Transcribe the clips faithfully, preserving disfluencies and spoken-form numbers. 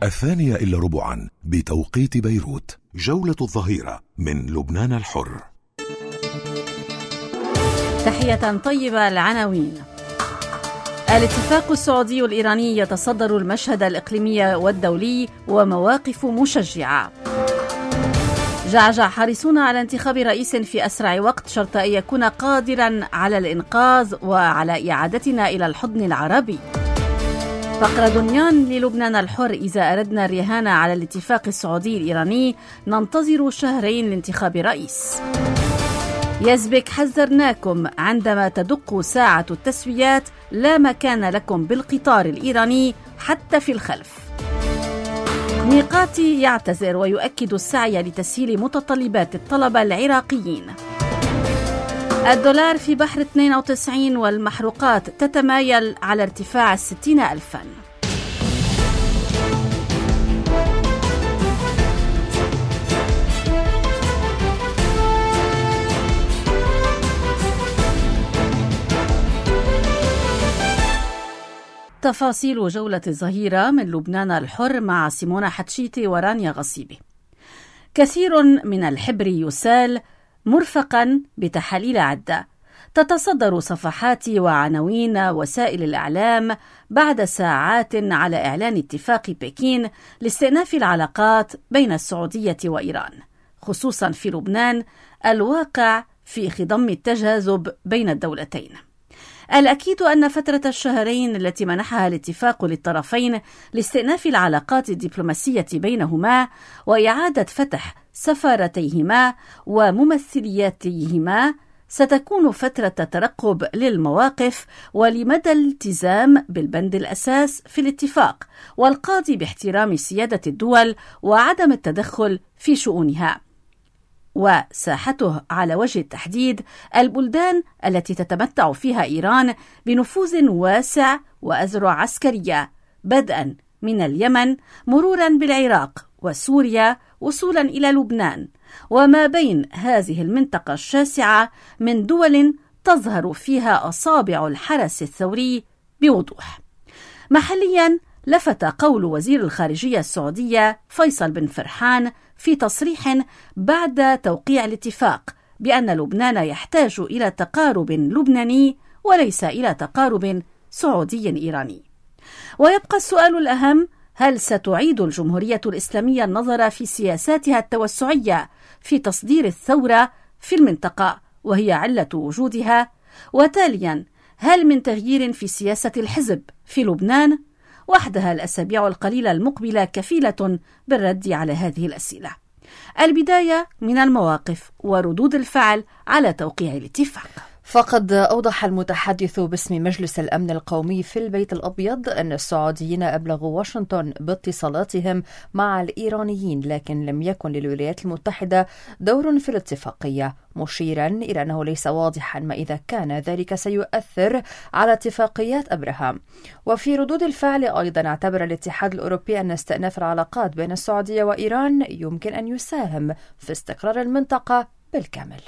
الثانية إلا ربعا بتوقيت بيروت. جولة الظهيرة من لبنان الحر. تحية طيبة. العناوين: الاتفاق السعودي الإيراني يتصدر المشهد الإقليمي والدولي ومواقف مشجعة. جعجع حريصون على انتخاب رئيس في أسرع وقت شرط أن يكون قادرا على الإنقاذ وعلى إعادتنا إلى الحضن العربي. فقرة دنيان للبنان الحر: إذا أردنا الرهان على الاتفاق السعودي الإيراني ننتظر شهرين لانتخاب رئيس. يزبك حذرناكم عندما تدق ساعة التسويات لا مكان لكم بالقطار الإيراني حتى في الخلف. ميقاتي يعتذر ويؤكد السعي لتسهيل متطلبات الطلبة العراقيين. الدولار في بحر اثنين وتسعين والمحروقات تتمايل على ارتفاع ستين ألفاً. تفاصيل جولة الظهيرة من لبنان الحر مع سيمونة حتشيتي ورانيا غصيبي. كثير من الحبر يسال مرفقا بتحاليل عدة تتصدر صفحات وعناوين وسائل الإعلام بعد ساعات على إعلان اتفاق بكين لاستئناف العلاقات بين السعودية وإيران، خصوصا في لبنان الواقع في خضم التجاذب بين الدولتين. الأكيد أن فترة الشهرين التي منحها الاتفاق للطرفين لاستئناف العلاقات الدبلوماسية بينهما وإعادة فتح سفارتيهما وممثلياتيهما ستكون فترة ترقب للمواقف ولمدى الالتزام بالبند الأساس في الاتفاق والقاضي باحترام سيادة الدول وعدم التدخل في شؤونها، وساحته على وجه التحديد البلدان التي تتمتع فيها إيران بنفوذ واسع وأذرع عسكرية، بدءا من اليمن مرورا بالعراق وسوريا وصولا إلى لبنان، وما بين هذه المنطقة الشاسعة من دول تظهر فيها أصابع الحرس الثوري بوضوح. محليا لفت قول وزير الخارجية السعودية فيصل بن فرحان في تصريح بعد توقيع الاتفاق بأن لبنان يحتاج إلى تقارب لبناني وليس إلى تقارب سعودي إيراني. ويبقى السؤال الأهم: هل ستعيد الجمهورية الإسلامية النظر في سياساتها التوسعية في تصدير الثورة في المنطقة وهي علة وجودها؟ وتاليا هل من تغيير في سياسة الحزب في لبنان؟ وحدها الأسابيع القليلة المقبلة كفيلة بالرد على هذه الأسئلة. البداية من المواقف وردود الفعل على توقيع الاتفاق. فقد أوضح المتحدث باسم مجلس الأمن القومي في البيت الأبيض أن السعوديين أبلغوا واشنطن باتصالاتهم مع الإيرانيين، لكن لم يكن للولايات المتحدة دور في الاتفاقية، مشيرا إلى أنه ليس واضحا ما إذا كان ذلك سيؤثر على اتفاقيات أبراهام. وفي ردود الفعل أيضا اعتبر الاتحاد الأوروبي أن استئناف العلاقات بين السعودية وإيران يمكن أن يساهم في استقرار المنطقة بالكامل.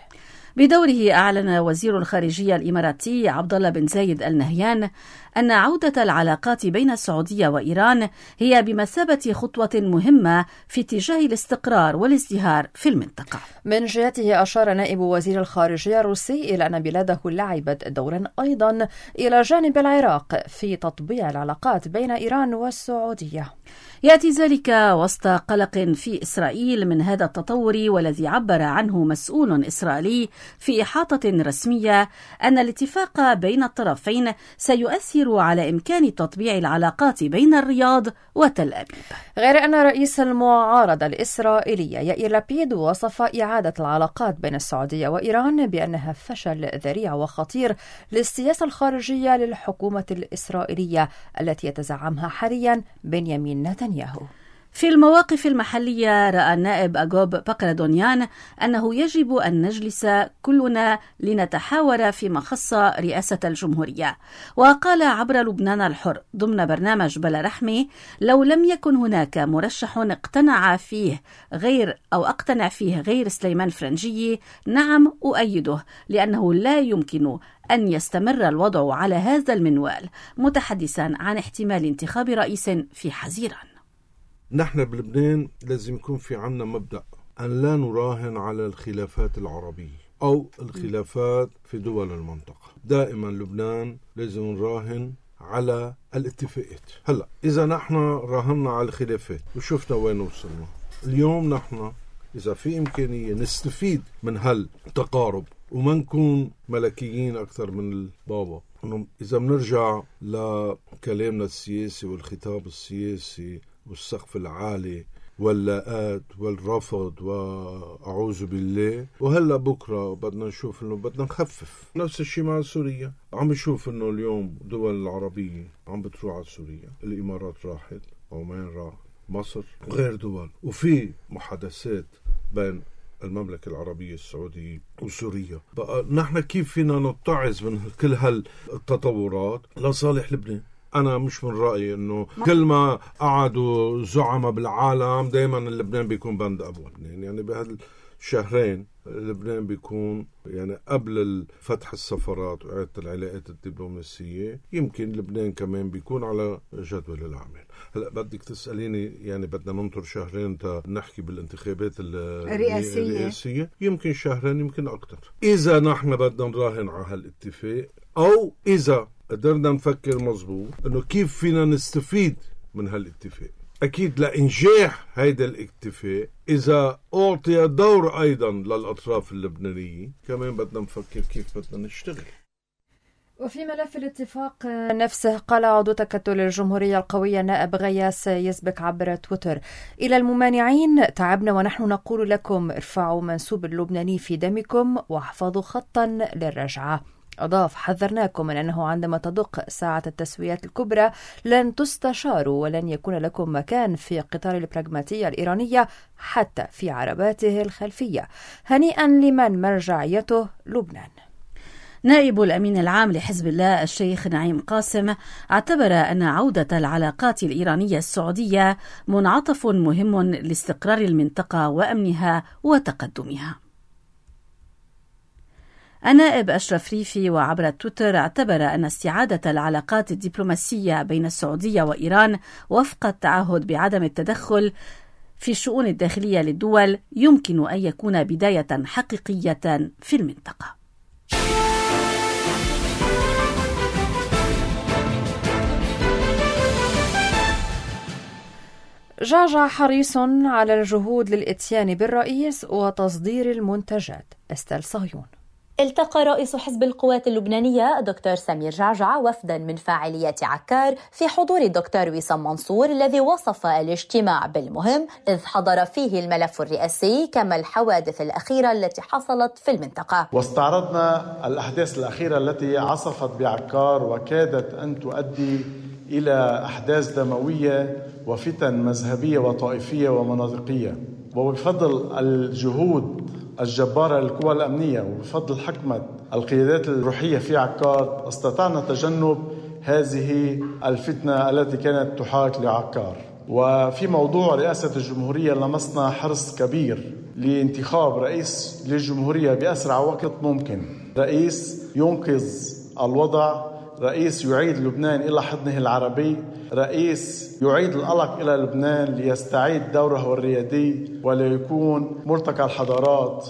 بدوره أعلن وزير الخارجية الإماراتي عبد الله بن زايد آل نهيان أن عودة العلاقات بين السعودية وإيران هي بمثابة خطوة مهمة في اتجاه الاستقرار والازدهار في المنطقة. من جهته أشار نائب وزير الخارجية الروسي إلى أن بلاده لعبت دورا أيضا إلى جانب العراق في تطبيع العلاقات بين إيران والسعودية. يأتي ذلك وسط قلق في إسرائيل من هذا التطور، والذي عبر عنه مسؤول إسرائيلي في إحاطة رسمية أن الاتفاق بين الطرفين سيؤثر على إمكان تطبيع العلاقات بين الرياض وتل أبيب. غير أن رئيس المعارضة الإسرائيلية يائير لابيد وصف إعادة العلاقات بين السعودية وإيران بأنها فشل ذريع وخطير للسياسة الخارجية للحكومة الإسرائيلية التي يتزعمها حاليا بنيامين نتنياهو. في المواقف المحلية رأى النائب أجوب بقردونيان أنه يجب أن نجلس كلنا لنتحاور فيما خص رئاسة الجمهورية، وقال عبر لبنان الحر ضمن برنامج بلا رحمة: لو لم يكن هناك مرشح اقتنع فيه غير أو أقتنع فيه غير سليمان فرنجية نعم أؤيده، لأنه لا يمكن أن يستمر الوضع على هذا المنوال، متحدثا عن احتمال انتخاب رئيس في حزيران. نحن بلبنان لازم يكون في عنا مبدأ أن لا نراهن على الخلافات العربية أو الخلافات في دول المنطقة. دائما لبنان لازم نراهن على الاتفاقات. هلأ إذا نحن راهنا على الخلافات وشفنا وين وصلنا اليوم، نحن إذا في إمكانية نستفيد من هالتقارب وما نكون ملكيين أكثر من البابا. إذا بنرجع لكلامنا السياسي والخطاب السياسي والسقف العالي واللاءات والرفض وأعوذ بالله، وهلا بكرة بدنا نشوف إنه بدنا نخفف. نفس الشيء مع سوريا، عم نشوف إنه اليوم الدول العربية عم بتروح على سوريا، الإمارات راحت، عمان راح، مصر وغير دول، وفي محادثات بين المملكة العربية السعودية وسوريا. بقى نحن كيف فينا نتعظ من كل هالتطورات لصالح لبنان؟ أنا مش من رأيي إنه كل ما قعدوا زعماء بالعالم دايما لبنان بيكون بند أبواب. يعني بهالشهرين لبنان بيكون يعني قبل فتح السفارات وإعادة العلاقات الدبلوماسية، يمكن لبنان كمان بيكون على جدول الأعمال. هلا بدك تسأليني يعني بدنا ننطر شهرين تا نحكي بالانتخابات الرئاسية. الرئاسية يمكن شهرين يمكن أكتر، إذا نحن بدنا نراهن على هالاتفاق، أو إذا قدرنا نفكر مظبوط إنه كيف فينا نستفيد من هالاتفاق. أكيد لإنجاح هيدا الاتفاق إذا أعطي دور أيضا للأطراف اللبنانية، كمان بدنا نفكر كيف بدنا نشتغل. وفي ملف الاتفاق نفسه قال عضو تكتل الجمهورية القوية نائب غياس يسبك عبر تويتر: إلى الممانعين تعبنا ونحن نقول لكم ارفعوا منسوب اللبناني في دمكم واحفظوا خطا للرجعة. أضاف: حذرناكم من أنه عندما تدق ساعة التسويات الكبرى لن تستشاروا ولن يكون لكم مكان في قطار البراغماتية الإيرانية حتى في عرباته الخلفية. هنيئا لمن مرجعيته لبنان. نائب الأمين العام لحزب الله الشيخ نعيم قاسم اعتبر أن عودة العلاقات الإيرانية السعودية منعطف مهم لاستقرار المنطقة وأمنها وتقدمها. النائب أشرف ريفي وعبر تويتر اعتبر أن استعادة العلاقات الدبلوماسية بين السعودية وإيران وفق التعهد بعدم التدخل في الشؤون الداخلية للدول يمكن أن يكون بداية حقيقية في المنطقة. جعجع حريص على الجهود للإتيان بالرئيس وتصدير المنتجات. استال صهيون. التقى رئيس حزب القوات اللبنانية دكتور سمير جعجع وفدا من فاعليات عكار في حضور الدكتور وسام منصور الذي وصف الاجتماع بالمهم، إذ حضر فيه الملف الرئاسي كما الحوادث الأخيرة التي حصلت في المنطقة. واستعرضنا الأحداث الأخيرة التي عصفت بعكار وكادت أن تؤدي إلى أحداث دموية وفتن مذهبية وطائفية ومناطقية، وبفضل الجهود الجبارة للقوى الأمنية وبفضل حكمة القيادات الروحية في عكار استطعنا تجنب هذه الفتنة التي كانت تحاك لعكار. وفي موضوع رئاسة الجمهورية لمسنا حرص كبير لانتخاب رئيس للجمهورية بأسرع وقت ممكن، رئيس ينقذ الوضع، رئيس يعيد لبنان إلى حضنه العربي، رئيس يعيد القلق إلى لبنان ليستعيد دوره الريادي وليكون مرتقى الحضارات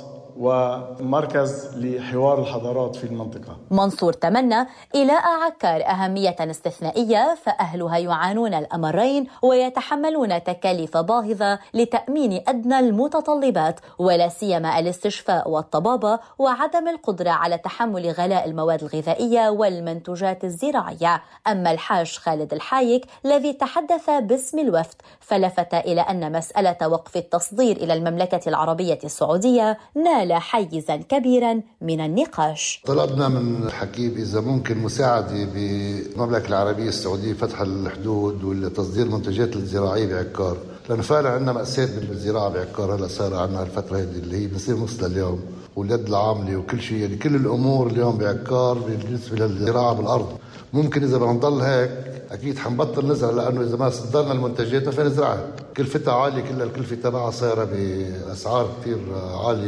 ومركز لحوار الحضارات في المنطقة. منصور تمنى إلاء عكار أهمية استثنائية، فأهلها يعانون الأمرين ويتحملون تكاليف باهظة لتأمين أدنى المتطلبات، ولا سيما الاستشفاء والطبابة، وعدم القدرة على تحمل غلاء المواد الغذائية والمنتوجات الزراعية. أما الحاج خالد الحايك الذي تحدث باسم الوفد فلفت إلى أن مسألة وقف التصدير إلى المملكة العربية السعودية نال حيزا كبيرا من النقاش. طلبنا من الحكيم إذا ممكن مساعدة بالمملكة العربية السعودية فتح الحدود وتصدير المنتجات الزراعية بعكار، لأنه فعلا عندنا مأساة بالزراعة بعكار. هلا صار عندنا الفترة هذه اللي هي بنصير نص اليوم، واليد العاملة وكل شيء، يعني كل الأمور اليوم بعكار بالنسبة للزراعة بالأرض. ممكن إذا بنضل هيك أكيد حنبطل نزرع، لأنه إذا ما صدرنا المنتجات ما فينا نزرعها. كلفتها عالية، كلها الكلفة تبعها صايرة بأسعار كثير عالية،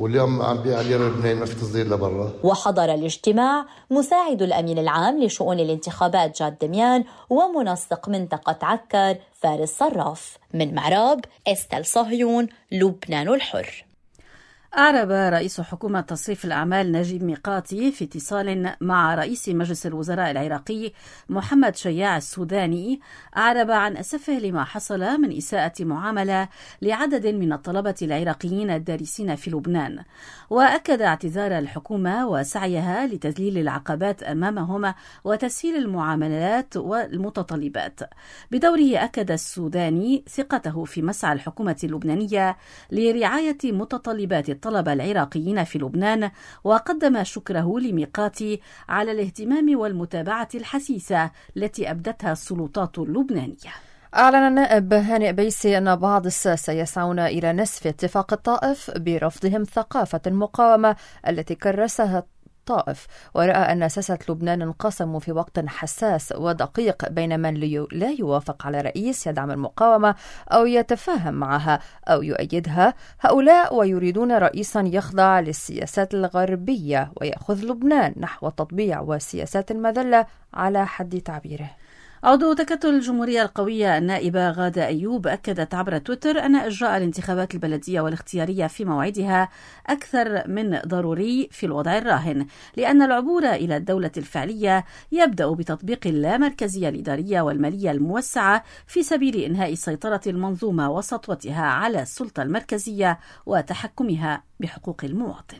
واليوم عم بيعلن لبنان ما في تصدير لبرا. وحضر الاجتماع مساعد الأمين العام لشؤون الانتخابات جاد دميان ومنسق منطقة عكار فارس صراف. من معراب استل صهيون، لبنان الحر. أعرب رئيس حكومة تصريف الأعمال نجيب ميقاتي في اتصال مع رئيس مجلس الوزراء العراقي محمد شياع السوداني، أعرب عن أسفه لما حصل من إساءة معاملة لعدد من الطلبة العراقيين الدارسين في لبنان، وأكد اعتذار الحكومة وسعيها لتذليل العقبات أمامهم وتسهيل المعاملات والمتطلبات. بدوره أكد السوداني ثقته في مسعى الحكومة اللبنانية لرعاية متطلبات الطلبة العراقيين في لبنان، وقدم شكره لميقاتي على الاهتمام والمتابعة الحثيثة التي أبدتها السلطات اللبنانية. أعلن النائب هانئ بيسي أن بعض الساسة يسعون إلى نسف اتفاق الطائف برفضهم ثقافة المقاومة التي كرسها الطائف، ورأى أن ساسة لبنان انقسموا في وقت حساس ودقيق بين من لا يوافق على رئيس يدعم المقاومة أو يتفاهم معها أو يؤيدها هؤلاء، ويريدون رئيسا يخضع للسياسات الغربية ويأخذ لبنان نحو التطبيع وسياسات المذلة على حد تعبيره. عضو تكتل الجمهورية القوية النائبة غادة أيوب أكدت عبر تويتر أن إجراء الانتخابات البلدية والاختيارية في موعدها أكثر من ضروري في الوضع الراهن، لأن العبور إلى الدولة الفعلية يبدأ بتطبيق اللامركزية الإدارية والمالية الموسعة في سبيل إنهاء سيطرة المنظومة وسطوتها على السلطة المركزية وتحكمها بحقوق المواطن.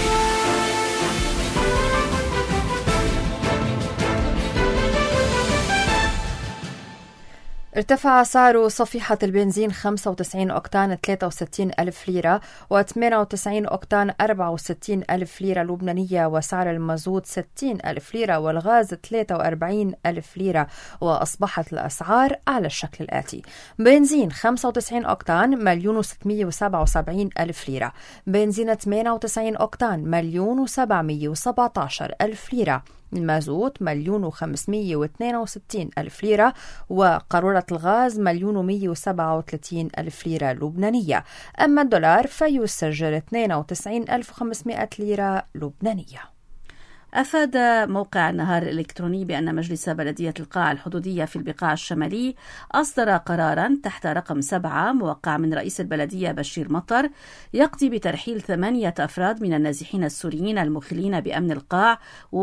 ارتفع سعر صفيحة البنزين خمسة وتسعين أوكتان ثلاثة وستين ألف ليرة وثمانية وتسعين أوكتان أربعة وستين ألف ليرة لبنانية، وسعر المازوت ستين ألف ليرة والغاز ثلاثة وأربعين ألف ليرة، وأصبحت الأسعار على الشكل الآتي: بنزين خمسة وتسعين أوكتان مليون وستمية وسبعة وسبعين ألف ليرة، بنزين ثمانية وتسعين أوكتان مليون وسبعمية وسبعة عشر ألف ليرة، المازوت مليون وخمسمية واثنين وستين ألف ليرة، وقارورة الغاز مليون ومية وسبعة وثلاثين ألف ليرة لبنانية. أما الدولار فيسجل اثنين وتسعين ألف وخمسمائة ليرة لبنانية. أفاد موقع النهار الإلكتروني بأن مجلس بلدية القاع الحدودية في البقاع الشمالي أصدر قراراً تحت رقم سبعة موقع من رئيس البلدية بشير مطر يقضي بترحيل ثمانية أفراد من النازحين السوريين المخلين بأمن القاع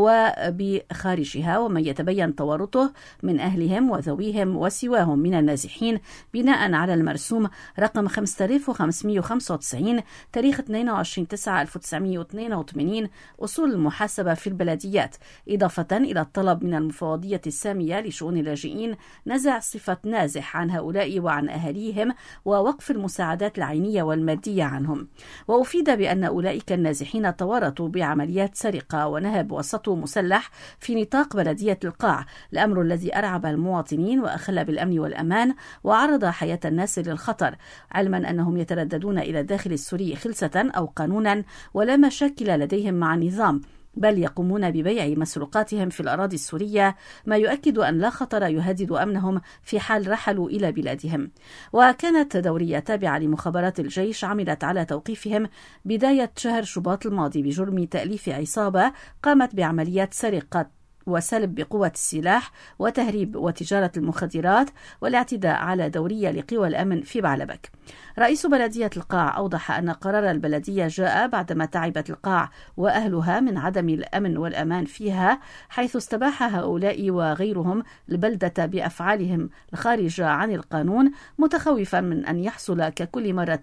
وبخارجها، ومن يتبين تورطه من أهلهم وذويهم وسواهم من النازحين بناء على المرسوم رقم خمسة آلاف وخمسمية وخمسة وتسعين تاريخ اثنين وعشرين تسعة ألف وتسعمية واثنين وثمانين أصول المحاسبة في البلديات، إضافة إلى الطلب من المفوضية السامية لشؤون اللاجئين نزع صفة نازح عن هؤلاء وعن أهاليهم ووقف المساعدات العينية والمادية عنهم. وأفيد بأن أولئك النازحين تورطوا بعمليات سرقة ونهب وسطو مسلح في نطاق بلدية القاع، الأمر الذي أرعب المواطنين وأخل بالأمن والأمان وعرض حياة الناس للخطر، علما أنهم يترددون إلى الداخل السوري خلسة أو قانونا ولا مشاكل لديهم مع النظام، بل يقومون ببيع مسروقاتهم في الأراضي السورية، ما يؤكد أن لا خطر يهدد أمنهم في حال رحلوا إلى بلادهم. وكانت دورية تابعة لمخابرات الجيش عملت على توقيفهم بداية شهر شباط الماضي بجرم تأليف عصابة قامت بعمليات سرقة وسلب بقوة السلاح وتهريب وتجارة المخدرات والاعتداء على دورية لقوى الأمن في بعلبك. رئيس بلدية القاع أوضح أن قرار البلدية جاء بعدما تعبت القاع وأهلها من عدم الأمن والأمان فيها، حيث استباح هؤلاء وغيرهم البلدة بأفعالهم الخارجة عن القانون، متخوفا من أن يحصل ككل مرة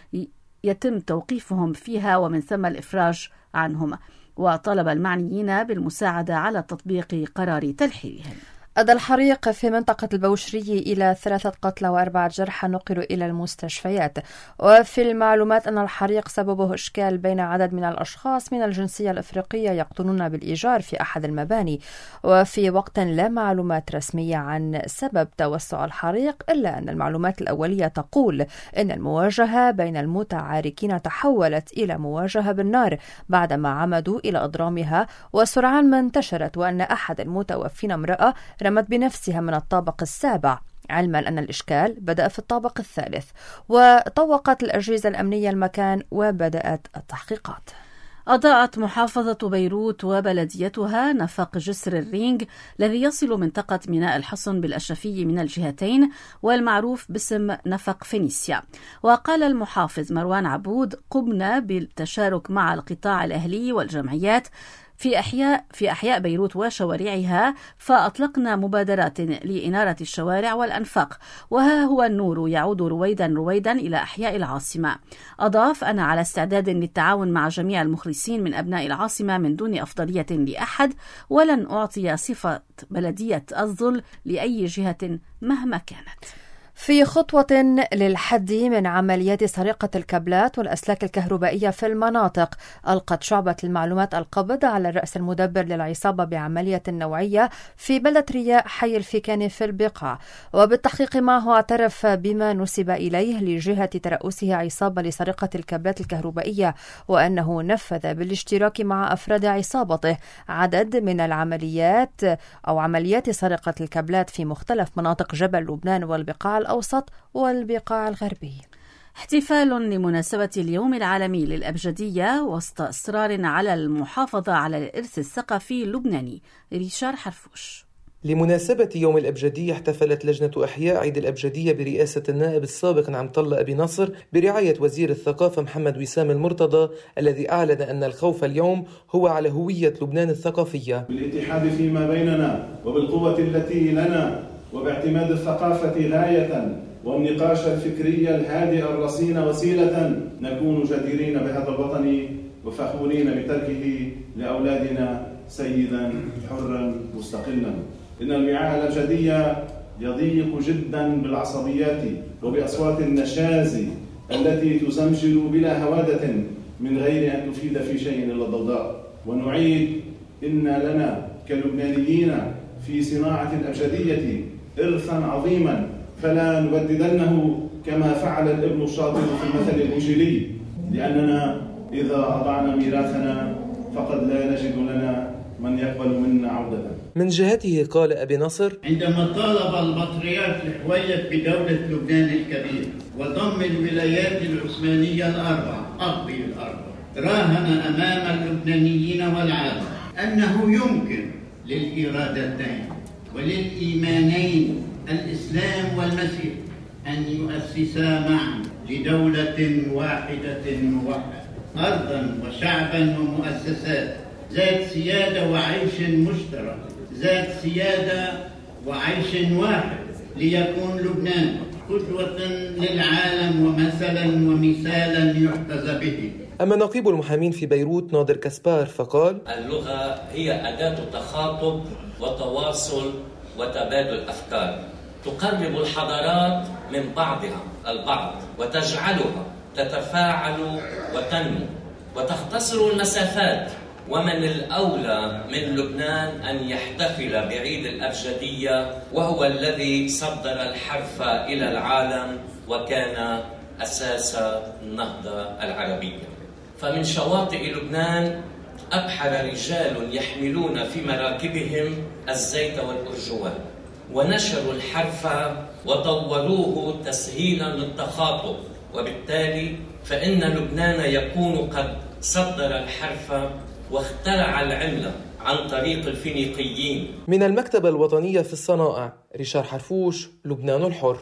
يتم توقيفهم فيها ومن ثم الإفراج عنهم. وطلب المعنيين بالمساعدة على تطبيق قرار ترحيلهم. أدى الحريق في منطقة البوشري إلى ثلاثة قتلى وأربعة جرحى نقلوا إلى المستشفيات. وفي المعلومات أن الحريق سببه إشكال بين عدد من الأشخاص من الجنسية الأفريقية يقطنون بالإيجار في أحد المباني، وفي وقت لا معلومات رسمية عن سبب توسع الحريق، إلا أن المعلومات الأولية تقول أن المواجهة بين المتعاركين تحولت إلى مواجهة بالنار بعدما عمدوا إلى إضرامها، وسرعان ما انتشرت وأن أحد المتوفين امرأة رمت بنفسها من الطابق السابع. علما أن الإشكال بدأ في الطابق الثالث. وطوقت الأجهزة الأمنية المكان وبدأت التحقيقات. أضاءت محافظة بيروت وبلديتها نفق جسر الرينج الذي يصل منطقة ميناء الحصن بالأشرفية من الجهتين والمعروف باسم نفق فينيسيا. وقال المحافظ مروان عبود: قمنا بالتشارك مع القطاع الأهلي والجمعيات في أحياء في أحياء بيروت وشوارعها، فأطلقنا مبادرات لإنارة الشوارع والأنفاق، وها هو النور يعود رويدا رويدا إلى أحياء العاصمة. أضاف: أنا على استعداد للتعاون مع جميع المخلصين من أبناء العاصمة من دون أفضلية لأحد، ولن أعطي صفة بلدية الظل لأي جهة مهما كانت. في خطوة للحد من عمليات سرقة الكابلات والأسلاك الكهربائية في المناطق، ألقت شعبة المعلومات القبض على الرأس المدبر للعصابة بعملية نوعية في بلدة رياء حي الفيكاني في البقاع. وبالتحقيق معه اعترف بما نسب إليه لجهة ترأسه عصابة لسرقة الكابلات الكهربائية، وأنه نفذ بالاشتراك مع أفراد عصابته عدد من العمليات أو عمليات سرقة الكابلات في مختلف مناطق جبل لبنان والبقاع الأوسط والبقاع الغربي. احتفال لمناسبة اليوم العالمي للأبجدية وسط إصرار على المحافظة على الإرث الثقافي اللبناني. ريشار حرفوش. لمناسبة يوم الأبجدية احتفلت لجنة أحياء عيد الأبجدية برئاسة النائب السابق نعمتالله أبي نصر برعاية وزير الثقافة محمد وسام المرتضى، الذي أعلن أن الخوف اليوم هو على هوية لبنان الثقافية. بالاتحاد فيما بيننا وبالقوة التي لنا وباعتماد الثقافة غاية والنقاش الفكري الهادئ الرصين وسيلة، نكون جديرين بهذا الوطن وفخورين بتركه لأولادنا سيدا حرا مستقلا. إن الوعاء الأبجدية يضيق جدا بالعصبيات وبأصوات النشاز التي تزمجل بلا هوادة من غير أن تفيد في شيء إلا الضوضاء. ونعيد: إن لنا كلبنانيين في صناعة الأبجدية إرثا عظيما، فلا نبددنه كما فعل الابن الشاطر في المثل الإنجيلي، لأننا إذا أضعنا ميراثنا فقد لا نجد لنا من يقبل منا عودة. من جهته قال أبي نصر: عندما طالب البطريرك الحويج بدولة لبنان الكبير وضم الولايات العثمانية الأربع أقضي الأربع، راهن أمام اللبنانيين والعالم أنه يمكن للإرادتين وللإيمانين الإسلام والمسيح أن يؤسسا معا لدولة واحدة موحدة، أرضا وشعبا ومؤسسات ذات سيادة وعيش مشترك، ذات سيادة وعيش واحد، ليكون لبنان قدوة للعالم ومثلا ومثالا يحتذى به. أما نقيب المحامين في بيروت نادر كسبار فقال: اللغة هي أداة تخاطب وتواصل وتبادل أفكار، تقرب الحضارات من بعضها البعض وتجعلها تتفاعل وتنمو وتختصر المسافات. ومن الأولى من لبنان أن يحتفل بعيد الأبجدية وهو الذي صدر الحرف إلى العالم وكان أساس النهضة العربية. فمن شواطئ لبنان أبحر رجال يحملون في مراكبهم الزيت والأرجوان ونشروا الحرف وطوروه تسهيلا للتخاطب، وبالتالي فإن لبنان يكون قد صدر الحرف واخترع العملة عن طريق الفينيقيين. من المكتبة الوطنية في الصنائع، ريشار حرفوش، لبنان الحر.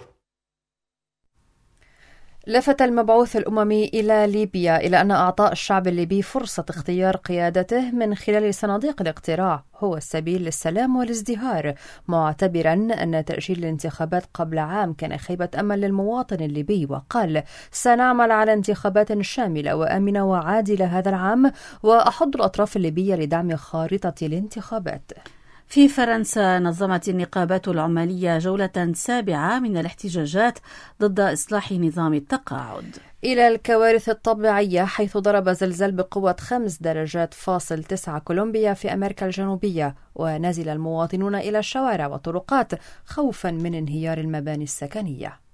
لفت المبعوث الأممي إلى ليبيا إلى أن إعطاء الشعب الليبي فرصة اختيار قيادته من خلال صناديق الاقتراع هو السبيل للسلام والازدهار، معتبرا أن تأجيل الانتخابات قبل عام كان خيبة أمل للمواطن الليبي. وقال: سنعمل على انتخابات شاملة وآمنة وعادلة هذا العام، وأحض الأطراف الليبية لدعم خارطة الانتخابات. في فرنسا نظمت النقابات العمالية جولة سابعة من الاحتجاجات ضد إصلاح نظام التقاعد. إلى الكوارث الطبيعية، حيث ضرب زلزال بقوة خمس درجات فاصل تسعة كولومبيا في أمريكا الجنوبية، ونزل المواطنون إلى الشوارع والطرقات خوفا من انهيار المباني السكنية.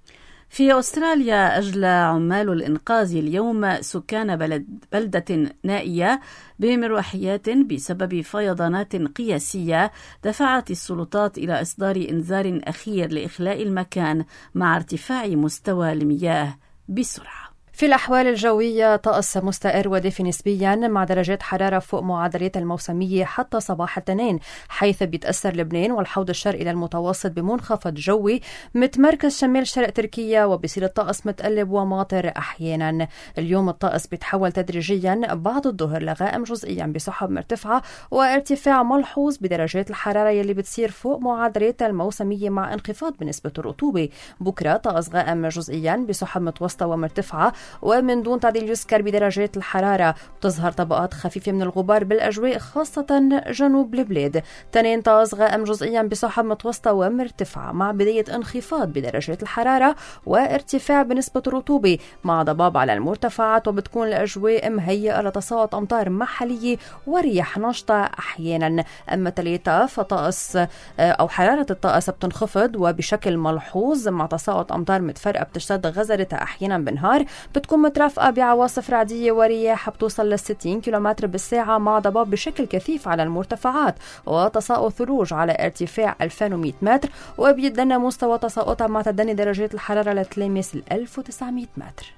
في أستراليا أجلى عمال الإنقاذ اليوم سكان بلد بلدة نائية بمروحيات بسبب فيضانات قياسية دفعت السلطات إلى إصدار إنذار أخير لإخلاء المكان مع ارتفاع مستوى المياه بسرعة. في الأحوال الجوية طقس مستقر ودافي نسبيا مع درجات حرارة فوق معدلات الموسمية حتى صباح الاثنين، حيث بيتأثر لبنان والحوض الشرقي للمتوسط بمنخفض جوي متمركز شمال شرق تركيا، وبصير الطقس متقلب وماطر أحيانا. اليوم الطقس بيتحول تدريجيا بعد الظهر لغائم جزئيا بسحب مرتفعة وارتفاع ملحوظ بدرجات الحرارة يلي بتصير فوق معدلات الموسمية مع انخفاض بنسبة الرطوبة. بكرة طقس غائم جزئيا بسحب متوسطة ومرتفعة ومن دون تعديل يذكر بدرجات الحرارة. بتظهر طبقات خفيفة من الغبار بالأجواء خاصة جنوب البلاد. تنين طقس غائم جزئيا بسحب متوسطة ومرتفعة مع بداية انخفاض بدرجات الحرارة وارتفاع بنسبة الرطوبة مع ضباب على المرتفعات، وبتكون الأجواء مهيئة لتساقط أمطار محلية ورياح نشطة أحيانا. أما ثلاثة فطقس أو حرارة الطقس بتنخفض وبشكل ملحوظ مع تساقط أمطار متفرقة بتشتد غزرتها أحيانا بالنهار، بتكون مترافقة بعواصف رعدية ورياح بتوصل للستين كيلومتر بالساعة مع ضباب بشكل كثيف على المرتفعات وتساقط ثلوج على ارتفاع ألفين ومئة متر، وبيتدنى مستوى تساقطها مع تدني درجات الحرارة لتلامس ال ألف وتسعمئة متر.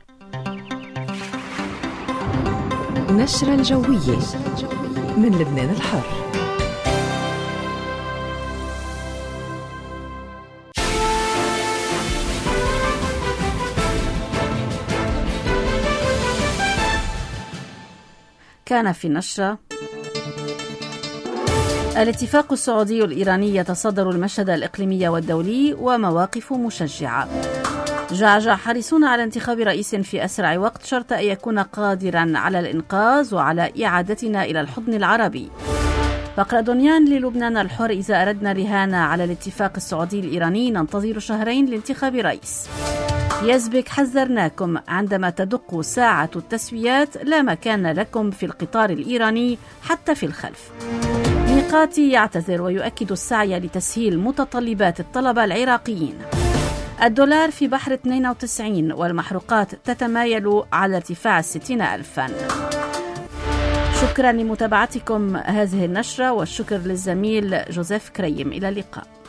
نشرة الجوية من لبنان الحر. كان في النشرة: الاتفاق السعودي الإيراني يتصدر المشهد الإقليمي والدولي ومواقف مشجعة. جعجع حريصون على انتخاب رئيس في أسرع وقت شرط أن يكون قادرا على الإنقاذ وعلى إعادتنا إلى الحضن العربي. فقرة دنيان للبنان الحر: إذا أردنا رهانة على الاتفاق السعودي الإيراني ننتظر شهرين لانتخاب رئيس. يزبك حذرناكم: عندما تدق ساعة التسويات لا مكان لكم في القطار الإيراني حتى في الخلف. ميقاتي يعتذر ويؤكد السعي لتسهيل متطلبات الطلبة العراقيين. الدولار في بحر اثنين وتسعين والمحروقات تتمايل على ارتفاع الستين ألفا. شكرا لمتابعتكم هذه النشرة، والشكر للزميل جوزيف كريم. إلى اللقاء.